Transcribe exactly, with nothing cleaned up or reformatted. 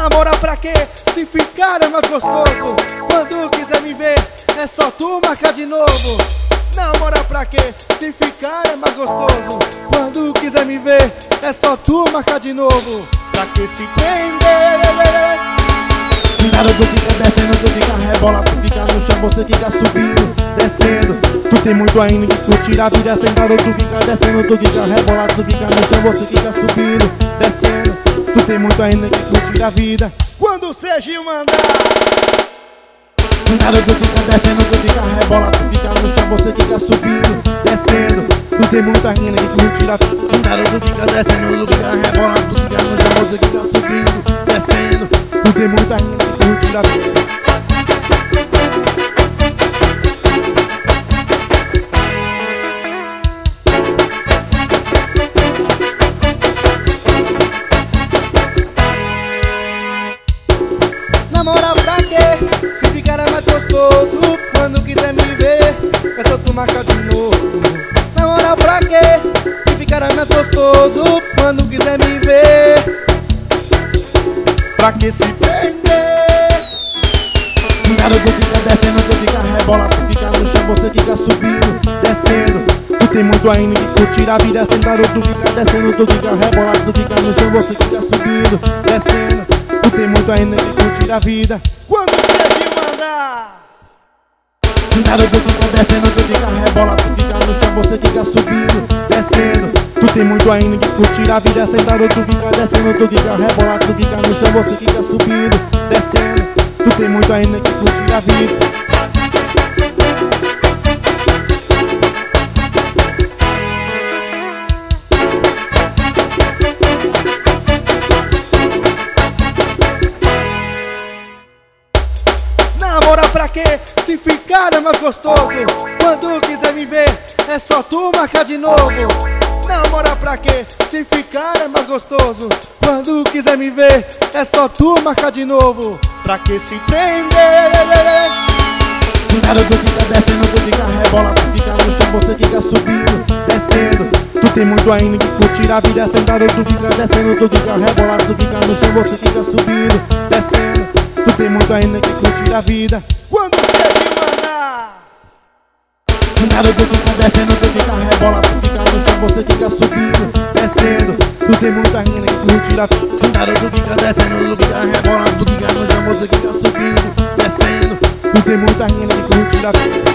Namorar pra quê? Se ficar é mais gostoso. Quando quiser me ver, é só tu marcar de novo. Namorar pra quê? Se ficar é mais gostoso. Quando quiser me ver, é só tu marcar de novo. Pra que se prender? Senado tu fica descendo, tu fica rebola, tu fica no chão, você fica subindo, descendo. Tu tem muito ainda que curtir a vida. Senado tu fica descendo, tu fica rebola, tu fica no chão, você fica subindo, descendo. Tu tem muito ainda que curtir a vida. Quando o Serginho mandar. Senado tu fica descendo, tu fica rebola, tu fica no chão, você fica subindo, descendo. Tu tem muito ainda que curtir a vida. Senado tu fica descendo, tu fica rebola, tu fica no chão, você fica subindo, descendo. Tu tem muito ainda que curtir a vida. Namorar pra quê? Se ficar é mais gostoso. Quando quiser me ver, é só tu marcar de novo. Namorar pra quê? Se ficar é mais gostoso. Quando quiser me ver, pra que se prender? Senado tu fica descendo, tu fica rebola, tu fica no chão, você fica subindo, descendo. Tu tem muito ainda que curtir a vida. Senado tu fica descendo, tu fica rebola, tu fica no chão, você fica subindo, descendo. Tu tem muito ainda que curtir a vida. Quando o Serginho mandar. Senado tu fica descendo, tu fica rebola, tu fica no chão, você fica subindo, descendo. Tu tem muito ainda que curtir a vida. Senado tu fica descendo, tu fica rebola, tu fica no chão, você fica subindo, descendo. Tu tem muito ainda que curtir a vida. Namorar pra quê? Se ficar é mais gostoso. Quando quiser me ver, é só tu marcar de novo. Namorar pra quê? Se ficar é mais gostoso. Quando quiser me ver, é só tu marcar de novo. Pra que se prender? Senado tu fica descendo, tu fica rebola, tu fica no chão, você fica subindo, descendo. Tu tem muito ainda que curtir a vida. Senado tu fica descendo, tu fica rebola, tu fica no chão, você fica subindo, descendo. Tu tem muito ainda que curtir a vida. Quando o Serginho mandar. Senado tu fica descendo, tu fica rebola, tu fica no chão, você fica subindo, descendo. Tu tem muito ainda que curtir a vida. Senado tu fica descendo, tu fica rebola, tu fica no chão, você fica subindo, descendo. Tu tem muito ainda que curtir a vida.